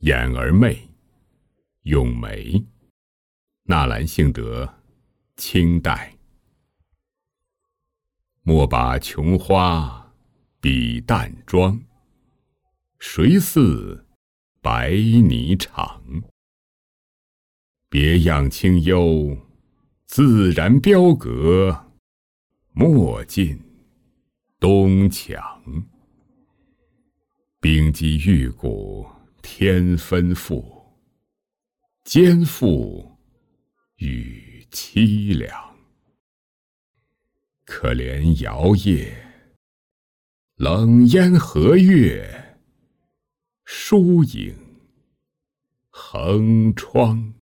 眼儿媚，咏梅，纳兰性德，清代。莫把琼花比淡妆，谁似白霓裳？别样清幽，自然标格，莫尽东墙。冰肌玉骨天吩咐，肩负与凄凉。可怜摇曳，冷烟和月，疏影横窗。